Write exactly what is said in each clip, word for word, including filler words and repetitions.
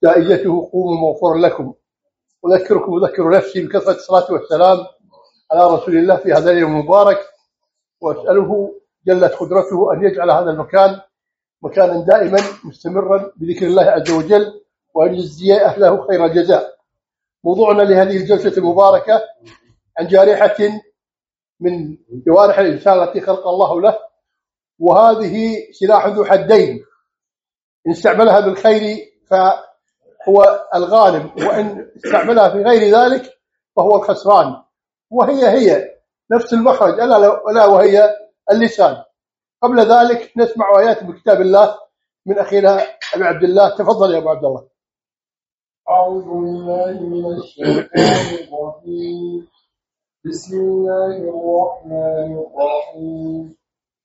جائزته قوموا مغفور لكم. أذكركم وأذكر نفسي بكثرة الصلاة والسلام على رسول الله في هذا اليوم المبارك، وأسأله جلت قدرته أن يجعل هذا المكان مكانا دائما مستمرا بذكر الله عز وجل، وأن يجزي أهله خير الجزاء. موضوعنا لهذه الجلسة المباركة عن جارحة من جوارح الإنسان التي خلق الله له، وهذه سلاح ذو حدين، إن استعملها بالخير فهو الغالب، وإن استعملها في غير ذلك فهو الخسران. وهي هي نفس المخرج، ألا وهي اللسان. قبل ذلك نسمع آيات من كتاب الله من أخينا أبي عبد الله. تفضل يا أبو عبد الله. أعوذ بالله من الشيطان الرجيم. بسم الله الرحمن الرحيم.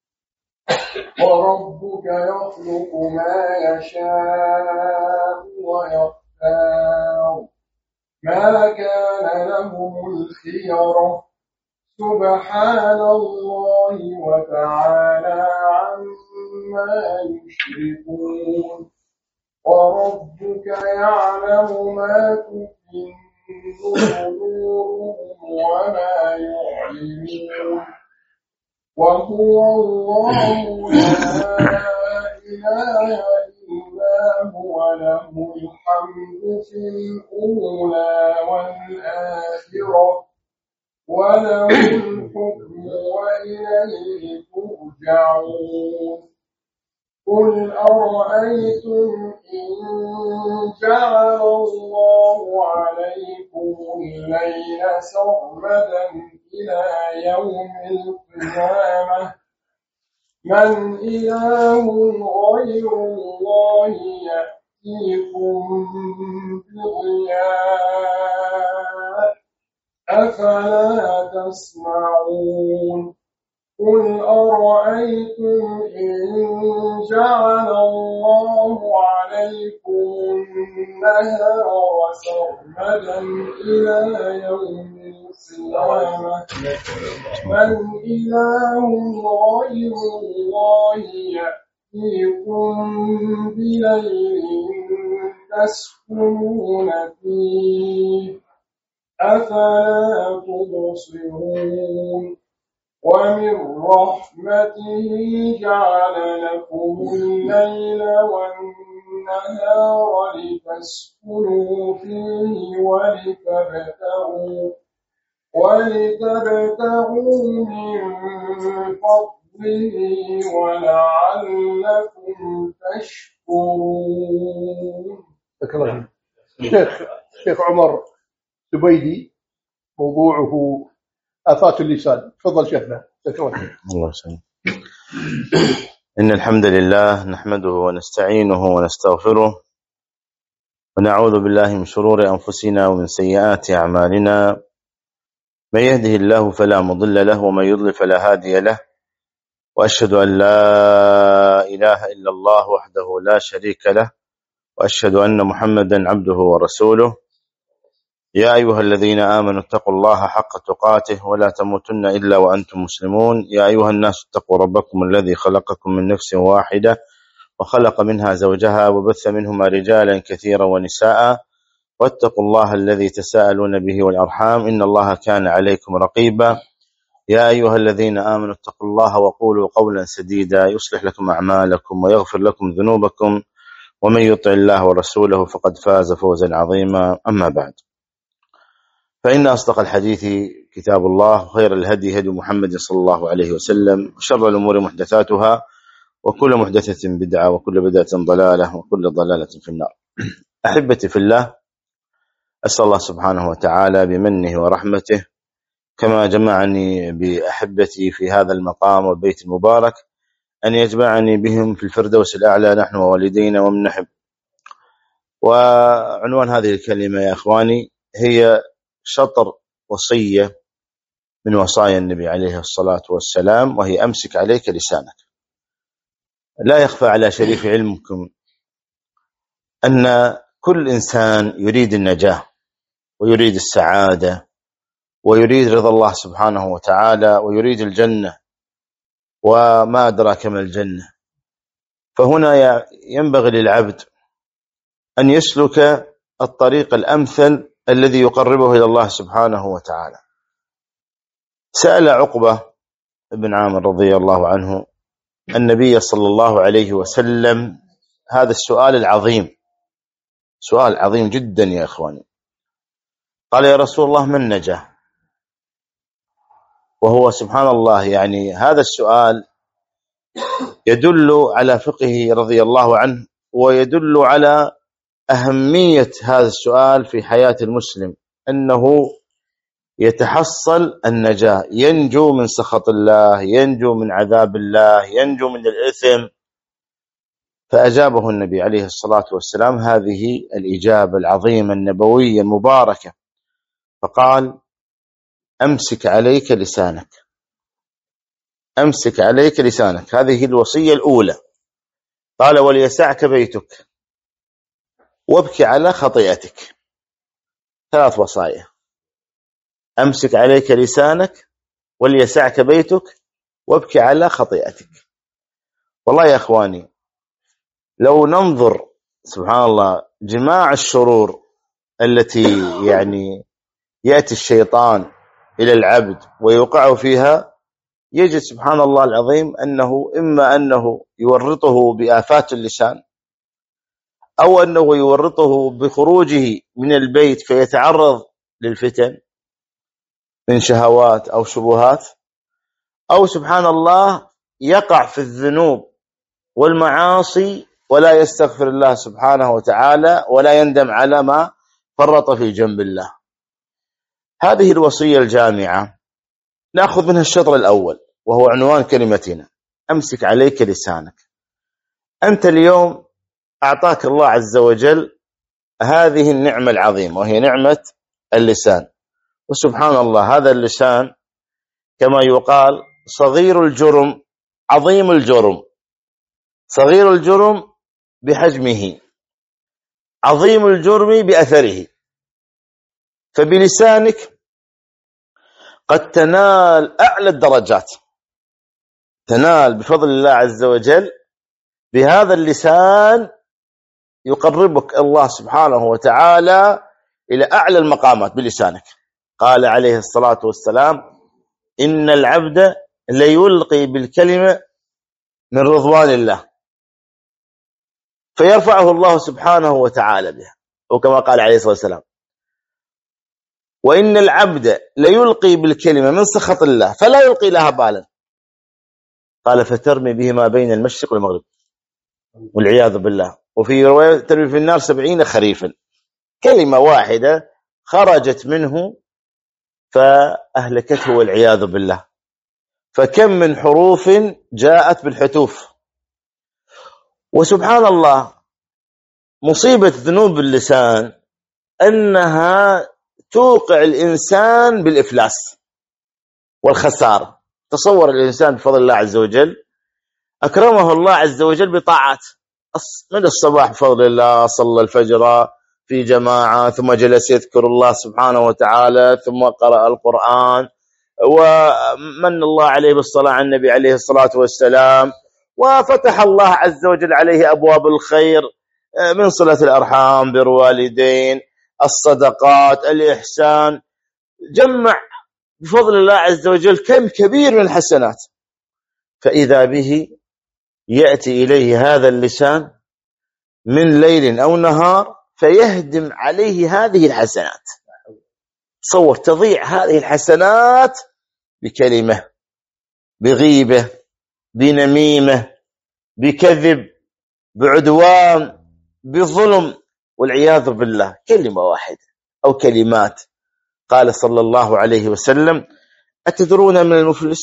وربك يخلق ما يشاء ويختار ما كان لهم الخيرة سبحان الله وتعالى عما يشركون. وربك يعلم ما تكن صدورهم وما يعلنون. وهو الله لا إله إلا هو له الحمد في الأولى والآخرة وله الحكم وإليه ترجعون. قل أرأيتم إن جعل الله عليكم الليل سرمدا إلى يوم القيامة من إله غير الله يأتيكم بضياء أفلا تسمعون. قل أرأيتم إن جعل الله عليكم النهار سرمدا إلى يوم القيامة من إله غير الله يأتيكم بليل تسكنون فيه أفلا تبصرون. ومن رحمته جعل لكم الليل والنهار لتسكنوا فيه ولتبتغوا ولتبتغوا من فضله ولعلكم تشكرون. الشيخ الشيخ عمر زبيدي موضوعه آفات اللسان. تفضل شيخنا. الله يسلمك. إن الحمد لله نحمده ونستعينه ونستغفره ونعوذ بالله من شرور أنفسنا ومن سيئات أعمالنا. من يهده الله فلا مضل له ومن يضلل فلا هادي له. وأشهد أن لا إله إلا الله وحده لا شريك له وأشهد أن محمدا عبده ورسوله. يا أيها الذين آمنوا اتقوا الله حق تقاته ولا تموتن إلا وأنتم مسلمون. يا أيها الناس اتقوا ربكم الذي خلقكم من نفس واحدة وخلق منها زوجها وبث منهما رجالا كثيرا ونساء واتقوا الله الذي تساءلون به والأرحام إن الله كان عليكم رقيبا. يا أيها الذين آمنوا اتقوا الله وقولوا قولا سديدا يصلح لكم أعمالكم ويغفر لكم ذنوبكم ومن يطع الله ورسوله فقد فاز فوزا عظيما. أما بعد، فإن أصدق الحديث كتاب الله وخير الهدي هدي محمد صلى الله عليه وسلم وشر الأمور محدثاتها وكل محدثة بدعة وكل بدعة ضلالة وكل ضلالة في النار. أحبتي في الله، أسأل الله سبحانه وتعالى بمنه ورحمته كما جمعني بأحبتي في هذا المقام والبيت المبارك أن يجمعني بهم في الفردوس الأعلى نحن ووالدينا ومن نحب. وعنوان هذه الكلمة يا أخواني هي شطر وصية من وصايا النبي عليه الصلاة والسلام، وهي أمسك عليك لسانك. لا يخفى على شريف علمكم أن كل إنسان يريد النجاة ويريد السعادة ويريد رضا الله سبحانه وتعالى ويريد الجنة، وما أدراك ما الجنة. فهنا ينبغي للعبد أن يسلك الطريق الأمثل الذي يقربه إلى الله سبحانه وتعالى. سأل عقبة بن عامر رضي الله عنه النبي صلى الله عليه وسلم هذا السؤال العظيم، سؤال عظيم جدا يا إخواني. قال: يا رسول الله، من نجا؟ وهو سبحان الله يعني هذا السؤال يدل على فقهه رضي الله عنه، ويدل على أهمية هذا السؤال في حياة المسلم، أنه يتحصل النجاة، ينجو من سخط الله، ينجو من عذاب الله، ينجو من الإثم. فأجابه النبي عليه الصلاة والسلام هذه الإجابة العظيمة النبوية المباركة، فقال: أمسك عليك لسانك، أمسك عليك لسانك. هذه الوصية الأولى. قال: وليسعك بيتك وابكي على خطيئتك. ثلاث وصايا: أمسك عليك لسانك، وليسعك بيتك، وابكي على خطيئتك. والله يا أخواني، لو ننظر سبحان الله جماع الشرور التي يعني يأتي الشيطان إلى العبد ويوقعه فيها، يجد سبحان الله العظيم أنه إما أنه يورطه بآفات اللسان، أو أنه يورطه بخروجه من البيت فيتعرض للفتن من شهوات أو شبهات، أو سبحان الله يقع في الذنوب والمعاصي ولا يستغفر الله سبحانه وتعالى ولا يندم على ما فرط في جنب الله. هذه الوصية الجامعة نأخذ منها الشطر الأول، وهو عنوان كلمتنا: أمسك عليك لسانك. أنت اليوم أعطاك الله عز وجل هذه النعمة العظيمة، وهي نعمة اللسان. وسبحان الله هذا اللسان كما يقال صغير الجرم عظيم الجرم، صغير الجرم بحجمه، عظيم الجرم بأثره. فبلسانك قد تنال أعلى الدرجات، تنال بفضل الله عز وجل. بهذا اللسان يقربك الله سبحانه وتعالى إلى أعلى المقامات بلسانك. قال عليه الصلاة والسلام: إن العبد ليلقي بالكلمة من رضوان الله فيرفعه الله سبحانه وتعالى بها، وكما قال عليه الصلاة والسلام: وإن العبد ليلقي بالكلمة من سخط الله فلا يلقي لها بالا، قال فترمي به ما بين المشرق والمغرب والعياذ بالله. وفي رواية ترمي في النار سبعين خريفا. كلمة واحدة خرجت منه فأهلكته والعياذ بالله. فكم من حروف جاءت بالحتوف. وسبحان الله مصيبة ذنوب اللسان أنها توقع الإنسان بالإفلاس والخسارة. تصور الإنسان بفضل الله عز وجل أكرمه الله عز وجل بطاعات، من الصباح بفضل الله صلى الفجر في جماعة، ثم جلس يذكر الله سبحانه وتعالى، ثم قرأ القرآن، ومن الله عليه بالصلاة على النبي عليه الصلاة والسلام، وفتح الله عز وجل عليه أبواب الخير من صلة الأرحام، بر والدين، الصدقات، الإحسان. جمع بفضل الله عز وجل كم كبير من الحسنات. فإذا به يأتي إليه هذا اللسان من ليل أو نهار فيهدم عليه هذه الحسنات. تصور تضيع هذه الحسنات بكلمة، بغيبة، بنميمة، بكذب، بعدوان، بظلم، والعياذ بالله. كلمة واحدة أو كلمات. قال صلى الله عليه وسلم: أتدرون من المفلس؟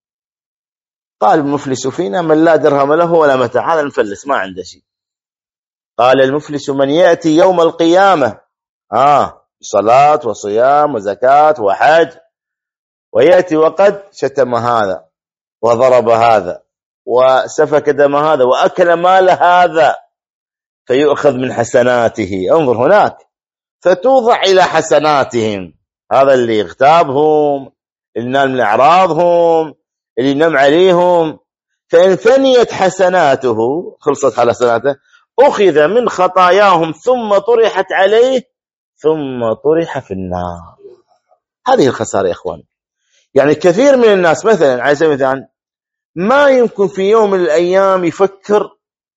قال: المفلس فينا من لا درهم له ولا متاع. هذا المفلس ما عنده شيء. قال: المفلس من يأتي يوم القيامة آه صلاة وصيام وزكاة وحج، ويأتي وقد شتم هذا وضرب هذا وسفك دم هذا وأكل مال هذا، فيؤخذ من حسناته. انظر هناك، فتوضع إلى حسناتهم. هذا اللي اغتابهم، اللي نال من أعراضهم، اللي نم عليهم، فإن ثنيت حسناته خلصت حسناته أخذ من خطاياهم ثم طرحت عليه ثم طرح في النار. هذه الخسارة يا إخوان. يعني كثير من الناس مثلا على سبيل المثال ما يمكن في يوم من الأيام يفكر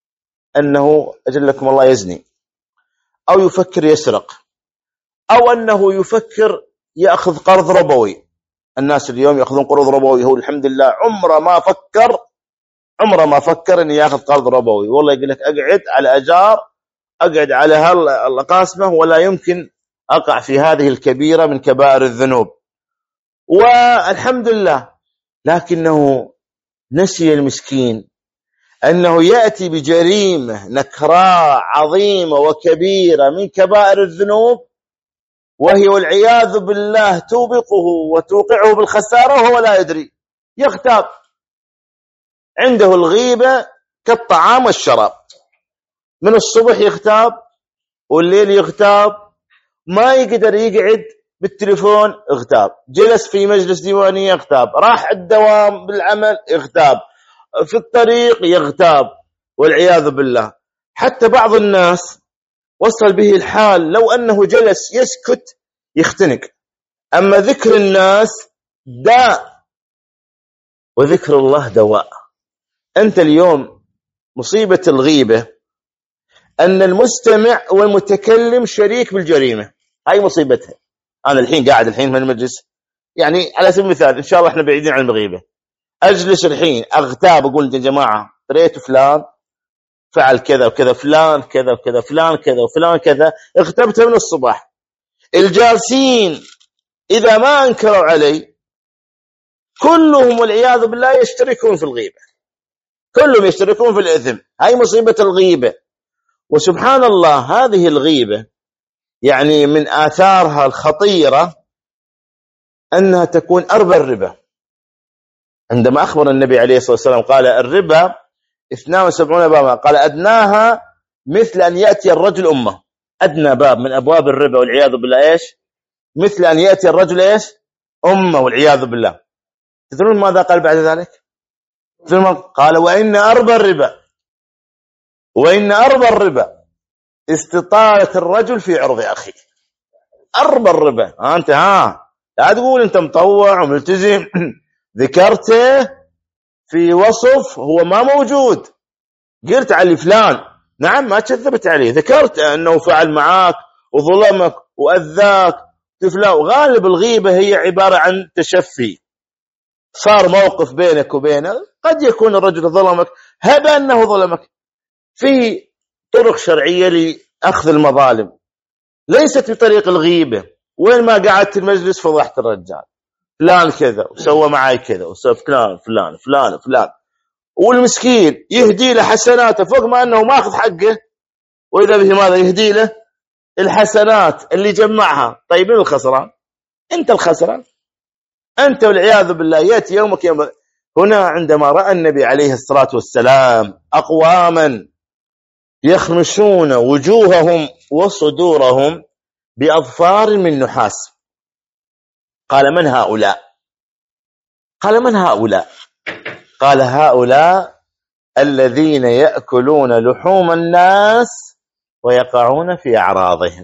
أنه أجلكم الله يزني، أو يفكر يسرق، أو أنه يفكر يأخذ قرض ربوي. الناس اليوم يأخذون قرض ربوي، هو الحمد لله عمره ما فكر عمره ما فكر أن يأخذ قرض ربوي. والله يقول لك أقعد على أجار، أقعد على هالقاسمة، ولا يمكن أقع في هذه الكبيرة من كبائر الذنوب، والحمد لله. لكنه نسي المسكين أنه يأتي بجريمة نكراء عظيمة وكبيرة من كبائر الذنوب، وهي والعياذ بالله توبقه وتوقعه بالخسارة وهو لا يدري. يغتاب، عنده الغيبة كالطعام والشراب، من الصبح يغتاب والليل يغتاب، ما يقدر يقعد بالتليفون اغتاب، جلس في مجلس ديوانية اغتاب، راح الدوام بالعمل اغتاب، في الطريق يغتاب والعياذ بالله. حتى بعض الناس وصل به الحال لو أنه جلس يسكت يختنق. أما ذكر الناس داء وذكر الله دواء. أنت اليوم مصيبة الغيبة أن المستمع والمتكلم شريك بالجريمة، هاي مصيبتها. أنا الحين قاعد الحين من المجلس، يعني على سبيل المثال إن شاء الله إحنا بعيدين عن الغيبة، أجلس الحين أغتاب أقول يا جماعة ريت فلان فعل كذا وكذا، فلان كذا وكذا، فلان كذا وفلان كذا، اغتبته من الصباح. الجالسين إذا ما أنكروا علي كلهم والعياذ بالله يشتركون في الغيبة، كلهم يشتركون في الإثم. هاي مصيبة الغيبة. وسبحان الله هذه الغيبة يعني من آثارها الخطيرة أنها تكون أربى الربا. عندما أخبر النبي عليه الصلاة والسلام قال الربا اثنان وسبعون بابا، قال أدناها مثل أن يأتي الرجل أمه. أدنى باب من أبواب الربا والعياذ بالله إيش؟ مثل أن يأتي الرجل إيش؟ أمه والعياذ بالله. تدرون ماذا قال بعد ذلك؟ قال وإن أربى الربا وإن أربى الربا استطالة الرجل في عرض أخيه. أربى الربا. أنت ها لا تقول أنت مطوع وملتزم ذكرته في وصف هو ما موجود، قلت على فلان، نعم ما كذبت عليه، ذكرت أنه فعل معاك وظلمك وأذاك تفلا. وغالب الغيبة هي عبارة عن تشفي، صار موقف بينك وبينه، قد يكون الرجل ظلمك، هب أنه ظلمك. في طرق شرعية لأخذ المظالم ليست بطريق الغيبة. وين ما قعدت المجلس فضحت الرجال، فلان كذا وسوى معي كذا وسوى فلان فلان فلان فلان، والمسكين يهدي له حسناته فوق ما أنه ما أخذ حقه، وإذا به ماذا يهدي له الحسنات اللي جمعها. طيب من الخسران؟ أنت الخسران، أنت والعياذ بالله. يأتي يومك يوم. هنا عندما رأى النبي عليه الصلاة والسلام أقواما يخمشون وجوههم وصدورهم بأظفار من نحاس، قال من هؤلاء؟ قال من هؤلاء؟ قال هؤلاء الذين يأكلون لحوم الناس ويقعون في أعراضهم.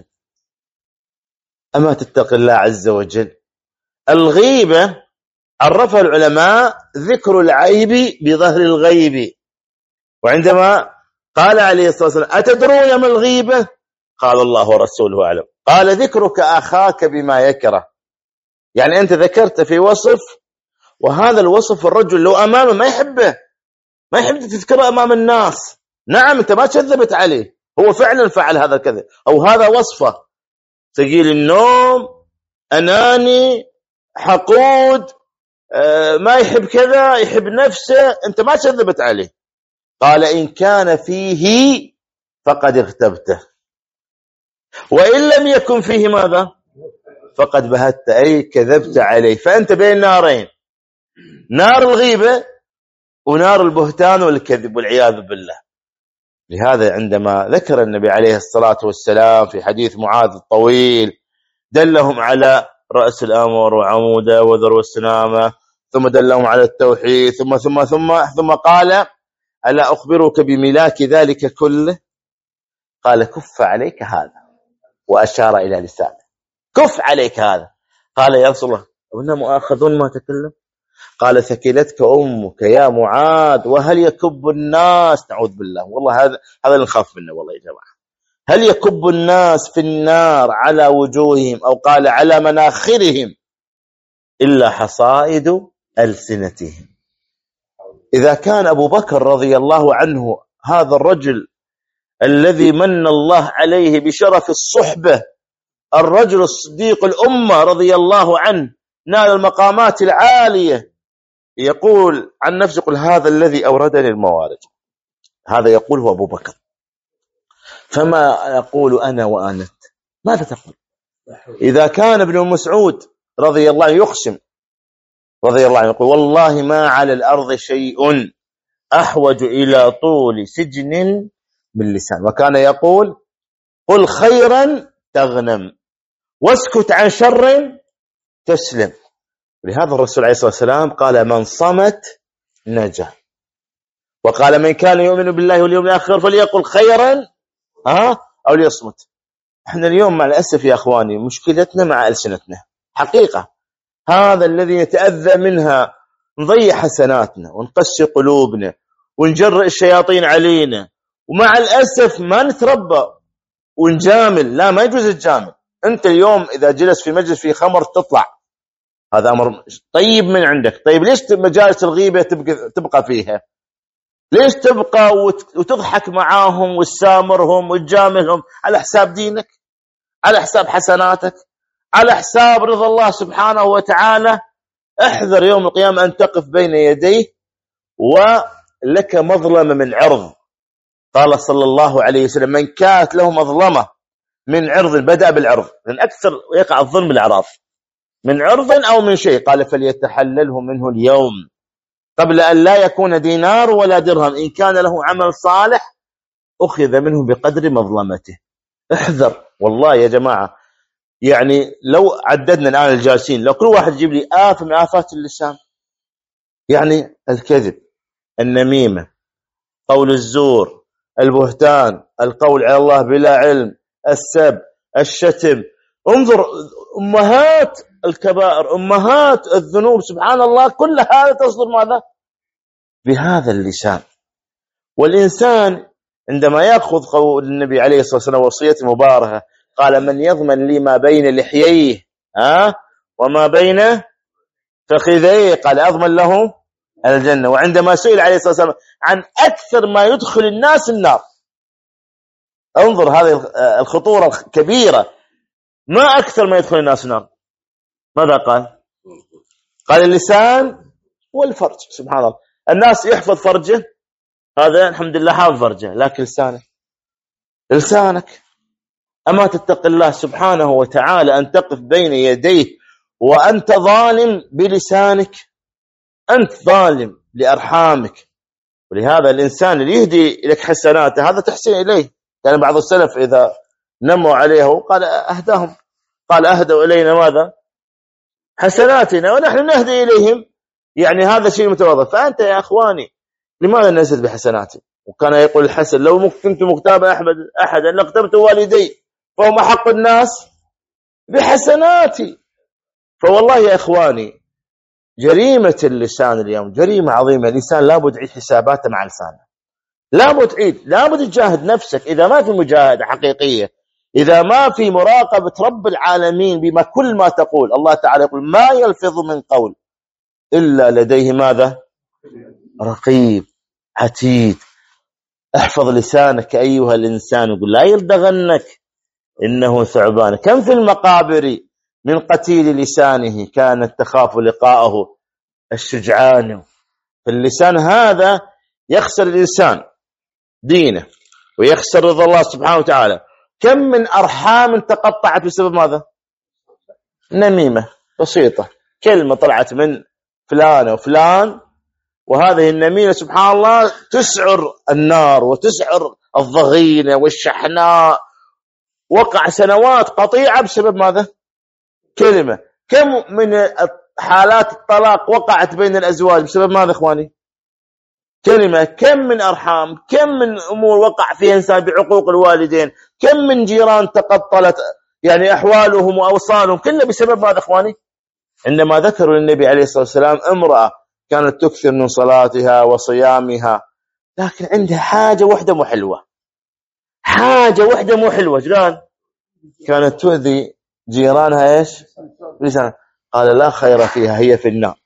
أما تتقي الله عز وجل. الغيبة عرفها العلماء ذكر العيب بظهر الغيب. وعندما قال عليه الصلاة والسلام أتدرون ما الغيبة؟ قال الله ورسوله أعلم. قال ذكرك أخاك بما يكره. يعني أنت ذكرت في وصف، وهذا الوصف الرجل لو أمامه ما يحبه، ما يحب تذكره أمام الناس. نعم أنت ما كذبت عليه، هو فعلا فعل هذا الكذب، أو هذا وصفه ثقيل النوم، أناني، حقود، ما يحب كذا، يحب نفسه، أنت ما كذبت عليه. قال إن كان فيه فقد اغتبته، وإن لم يكن فيه ماذا؟ فقد بهت، أي كذبت عليه. فأنت بين نارين، نار الغيبة ونار البهتان والكذب والعياذ بالله. لهذا عندما ذكر النبي عليه الصلاة والسلام في حديث معاذ الطويل دلهم على رأس الأمر وعموده وذروة السنامة، ثم دلهم على التوحيد، ثم ثم ثم ثم قال ألا أخبرك بملاك ذلك كله؟ قال كف عليك هذا، وأشار إلى لسانه، كف عليك هذا. قال يا رسول الله وإنا مؤاخذون ما تكلم؟ قال ثكلتك أمك يا معاذ، وهل يكب الناس، نعوذ بالله، والله هذا هذا اللي نخاف منه والله يا جماعة، هل يكب الناس في النار على وجوههم أو قال على مناخرهم إلا حصائد ألسنتهم. إذا كان أبو بكر رضي الله عنه هذا الرجل الذي من الله عليه بشرف الصحبة، الرجل الصديق الأمة رضي الله عنه، نال المقامات العالية، يقول عن نفسه يقول هذا الذي أوردني الموارد، هذا يقول هو أبو بكر. فما يقول أنا وأنت، ماذا تقول؟ إذا كان ابن مسعود رضي الله عنه يقسم رضي الله عنه يقول والله ما على الأرض شيء أحوج إلى طول سجن من لسان، وكان يقول قل خيرا تغنم واسكت عن شر تسلم. لهذا الرسول عليه الصلاة والسلام قال من صمت نجا، وقال من كان يؤمن بالله واليوم الآخر فليقل خيرا ها أو ليصمت. احنا اليوم مع الأسف يا أخواني مشكلتنا مع ألسنتنا حقيقة، هذا الذي نتأذى منها، نضيع حسناتنا ونقسي قلوبنا ونجرئ الشياطين علينا، ومع الأسف ما نتربى ونجامل. لا، ما يجوز الجامل. أنت اليوم إذا جلس في مجلس فيه خمر تطلع، هذا أمر طيب من عندك. طيب ليش مجالس الغيبة تبقى, تبقى فيها؟ ليش تبقى وتضحك معاهم وتسامرهم وتجاملهم؟ على حساب دينك، على حساب حسناتك، على حساب رضا الله سبحانه وتعالى. احذر يوم القيامة أن تقف بين يديه ولك مظلمة من عرض. قال صلى الله عليه وسلم من كانت له مظلمة من عرض، بدأ بالعرض، لأن أكثر يقع الظلم بالأعراض، من عرض أو من شيء، قال فليتحلله منه اليوم قبل أن لا يكون دينار ولا درهم، إن كان له عمل صالح أخذ منه بقدر مظلمته. احذر والله يا جماعة. يعني لو عددنا الآن الجالسين، لو كل واحد يجيب لي آفة من آفات اللسان، يعني الكذب، النميمة، قول الزور، البهتان، القول على الله بلا علم، السب، الشتم. انظر أمهات الكبائر، أمهات الذنوب، سبحان الله، كل هذا تصدر ماذا؟ بهذا اللسان. والإنسان عندما يأخذ قول النبي عليه الصلاة والسلام وصية مباركة، قال من يضمن لي ما بين لحييه ها وما بين فخذيه، قال أضمن له الجنة. وعندما سئل عليه الصلاة والسلام عن أكثر ما يدخل الناس النار، انظر هذه الخطورة الكبيرة، ما أكثر ما يدخل الناس النار، ماذا قال؟ قال اللسان والفرج. سبحان الله، الناس يحفظ فرجه، هذا الحمد لله حافظ فرجه، لكن لسانك لسانك أما تتق الله سبحانه وتعالى أن تقف بين يديه وأنت ظالم بلسانك، أنت ظالم لأرحامك. ولهذا الإنسان اللي يهدي لك حسناته هذا تحسن إليه. كان بعض السلف إذا نموا عليه قال أهداهم، قال أهدوا إلينا ماذا؟ حسناتنا ونحن نهدي إليهم، يعني هذا شيء متواضع. فأنت يا أخواني لماذا نزل بحسناتي؟ وكان يقول الحسن لو كنت مغتابا أحدا لاغتبت والدي فهم حق الناس بحسناتي. فوالله يا إخواني جريمة اللسان اليوم جريمة عظيمة. اللسان لابد يعيد حساباته مع لسانه، لابد تعيد، لابد تجاهد نفسك. إذا ما في مجاهدة حقيقية، إذا ما في مراقبة رب العالمين بما كل ما تقول، الله تعالى يقول ما يلفظ من قول إلا لديه ماذا؟ رقيب عتيد. احفظ لسانك أيها الإنسان، يقول لا يلدغنك إنه ثعبان. كم في المقابر من قتيل لسانه كانت تخاف لقاءه الشجعان. فاللسان هذا يخسر الإنسان دينه ويخسر رضا الله سبحانه وتعالى. كم من أرحام تقطعت بسبب ماذا؟ نميمة بسيطة، كلمة طلعت من فلان وفلان، وهذه النميمة سبحان الله تسعر النار وتسعر الضغينة والشحناء. وقع سنوات قطيعة بسبب ماذا؟ كلمة. كم من حالات الطلاق وقعت بين الأزواج بسبب ماذا إخواني؟ كلمة، كم من أرحام، كم من أمور وقع فيها إنسان بعقوق الوالدين، كم من جيران تقطلت يعني أحوالهم وأوصالهم، كله بسبب هذا إخواني. عندما ذكروا للنبي عليه الصلاة والسلام امرأة كانت تكثر من صلاتها وصيامها، لكن عندها حاجة واحدة مو حلوة، حاجة واحدة مو حلوة، جلال كانت تؤذي جيرانها ايش؟ لسان. قال لا خير فيها، هي في النار.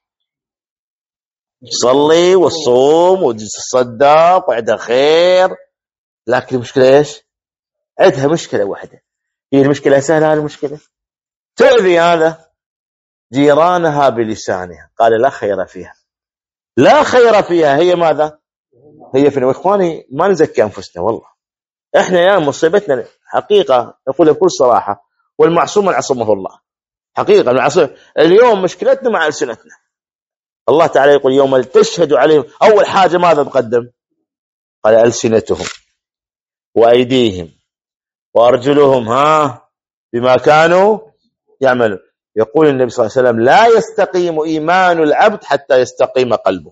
تصلي والصوم وتصدق وعندها خير، لكن المشكلة ايش؟ عندها مشكلة واحدة. هي المشكلة سهلة، هذه المشكلة تؤذي هذا جيرانها بلسانها. قال لا خير فيها، لا خير فيها، هي ماذا؟ هي في النار. اخواني ما نزكي انفسنا والله، احنا يا مصيبتنا حقيقة نقول بكل صراحة، والمعصوم من عصمه الله حقيقة. المعصوم اليوم مشكلتنا مع ألسنتنا. الله تعالى يقول يوم تشهد عليهم، أول حاجة ماذا تقدم؟ قال ألسنتهم وأيديهم وأرجلهم ها بما كانوا يعملون. يقول النبي صلى الله عليه وسلم لا يستقيم إيمان العبد حتى يستقيم قلبه،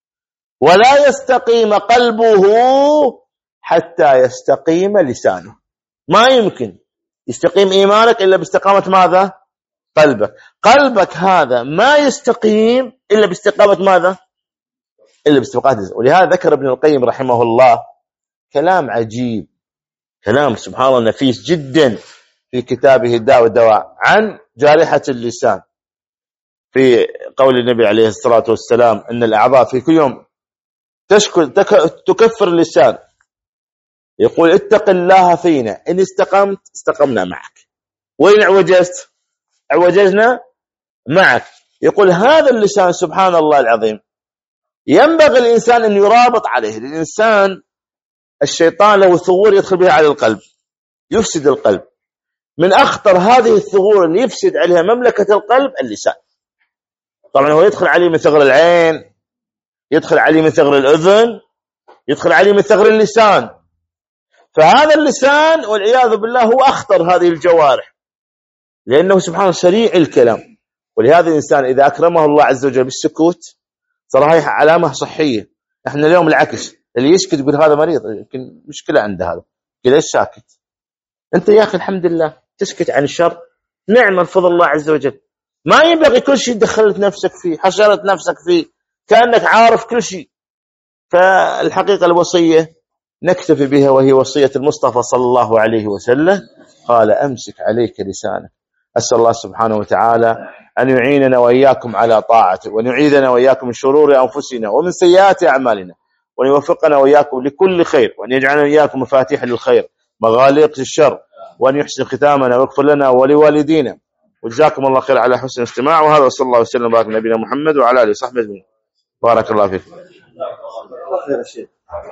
ولا يستقيم قلبه حتى يستقيم لسانه. ما يمكن يستقيم إيمانك إلا باستقامة ماذا؟ قلبك. قلبك هذا ما يستقيم إلا باستقامة ماذا؟ إلا باستقامة. ولهذا ذكر ابن القيم رحمه الله كلام عجيب، كلام سبحان الله نفيس جدا في كتابه الداء والدواء عن جارحة اللسان، في قول النبي عليه الصلاة والسلام أن الأعضاء في كل يوم تشكل تكفر اللسان. يقول اتق الله فينا، إن استقمت استقمنا معك، وإن اعوجزت اعوجزنا معك. يقول هذا اللسان سبحان الله العظيم ينبغي الإنسان أن يرابط عليه. الإنسان الشيطان له ثغور يدخل بها على القلب، يفسد القلب. من أخطر هذه الثغور اللي يفسد عليها مملكة القلب اللسان. طبعا هو يدخل عليه من ثغر العين، يدخل عليه من ثغر الأذن، يدخل عليه من ثغر اللسان. فهذا اللسان والعياذ بالله هو أخطر هذه الجوارح، لأنه سبحانه سريع الكلام. ولهذا الإنسان إذا أكرمه الله عز وجل بالسكوت صار هاي علامة صحية. احنا اليوم العكس، اللي يسكت يقول هذا مريض، يمكن مشكلة عنده، هذا كذا ليش ساكت؟ أنت يا أخي الحمد لله تسكت عن الشر، نعمة بفضل الله عز وجل. ما ينبغي كل شيء دخلت نفسك فيه، حشرت نفسك فيه، كأنك عارف كل شيء. فالحقيقة الوصية نكتفي بها، وهي وصية المصطفى صلى الله عليه وسلم، قال أمسك عليك لسانك. أسأل الله سبحانه وتعالى أن يعيننا وإياكم على طاعته، وأن يعيذنا وإياكم من شرور أنفسنا ومن سيئات أعمالنا، وأن يوفقنا وإياكم لكل خير، وأن يجعلنا وإياكم مفاتيح للخير مغاليق للشر، وأن يحسن ختامنا ويغفر لنا ولوالدينا. وجزاكم الله خير على حسن الاستماع. وهذا صلى الله وسلم وبارك على نبينا محمد وعلى آله وصحبه أجمعين. بارك الله فيكم. خير شيء.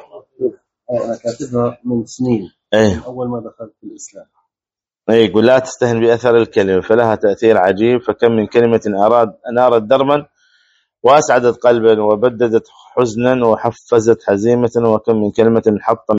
أنا كاتبها من سنين. أيه. أول ما دخلت في الإسلام. أي يقول لا تستهن بأثر الكلمة فلها تأثير عجيب، فكم من كلمة أراد أنارت دربا وأسعدت قلبا وبددت حزنا وحفزت هزيمة، وكم من كلمة حط